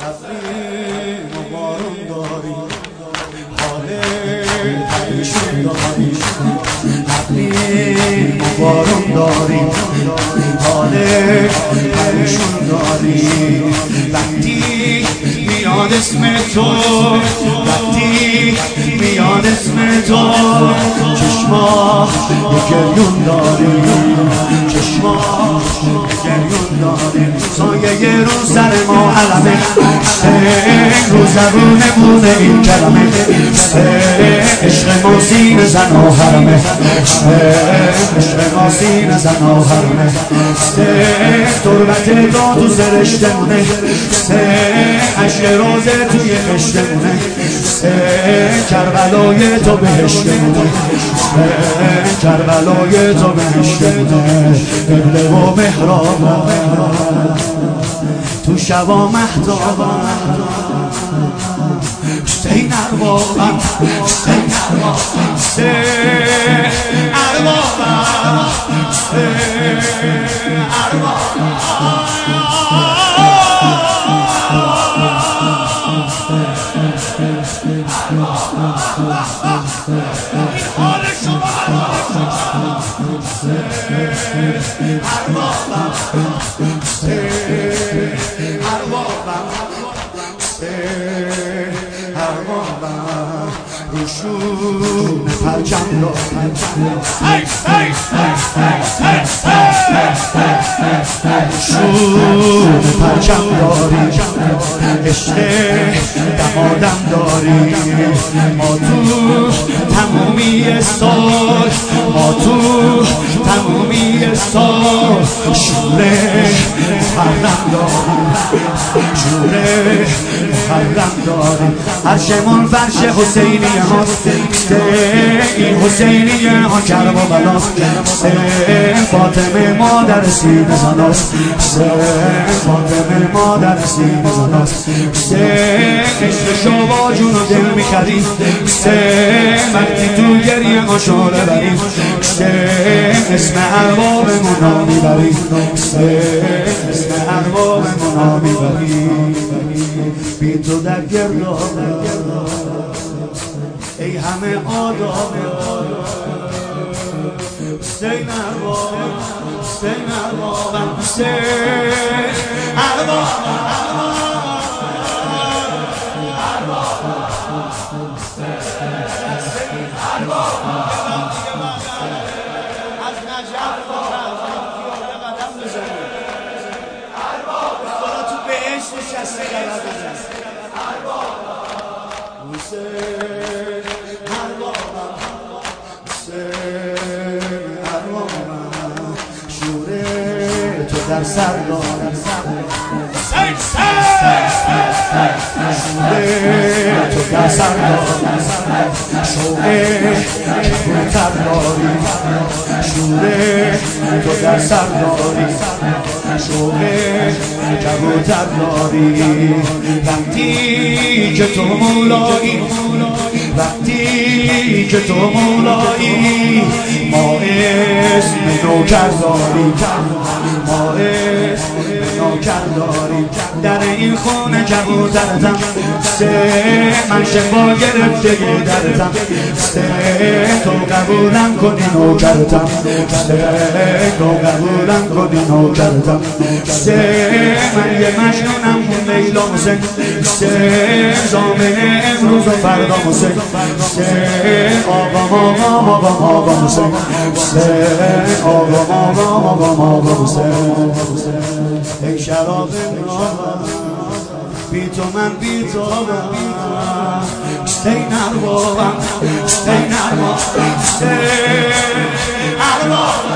ابری و بارون داری، حال پریشون داری، ابری و بارون داری، حال پریشون داری. وقتی میاد اسم تو، وقتی میاد اسم تو، چشما گریون داری، چشما گریون داری. سایه رو سر ما علمه، رو زبونمونه این کلمه، عشق ما سینه زن و حرمه، عشق ما سینه زن و حرمه. تربت تو تو سرشتمونه، عشق روزه توی خشتمونه، کربلای تو بهشتمونه، کربلای تو بهشتمونه. قبله و محراب تو شبا مهتابم، حسین اربابم، حسین اربابم، حسین اربابم، حسین اربابم. حال شما اربابم، اربابم، روشون پرچم داری، روشون پرچم داری، عشق دمادم داری. ما تو تمومی سال، ما تو تمومی سال شوره محرم داری، شوره محرم داری. عرشمون فرش حسینی هاست، این حسینی ها کرب و بلاست، فاطمه مادر سینه زناست، فاطمه مادر سینه زناست. عشق شما جون و دل میخرید، وقتی تو گریه آشاره برید، اسم اربابمون ها میبرید، اسم اربابمون ها میبرید. بی تو در گرداب ای همه آداب، حسین اربابم، حسین اربابم، حسین اربابم. شوره تو در سر دارم، شوره تو در سر دارم، شوره کبوتر داری، شوره تو در سر داری، شوره کبوتر داری. وقتی که تو مولایی، وقتی که تو مولایی، ما اسم نوکر داریم، ما اسم نوکر داریم. در این خونه کبوترتم، من شفا گرفته درتم، تو قبولم کنی نوکرتم، تو قبولم کنی نوکرتم. من یه مجنونم لیلا حسین، زامن امروز و فردا حسین، آقام آقام آقام آقام حسین، آقام آقام آقام آقام حسین. ای شراب نامم بی تو من بی تو حسین اربابم، حسین اربابم، حسین اربابم.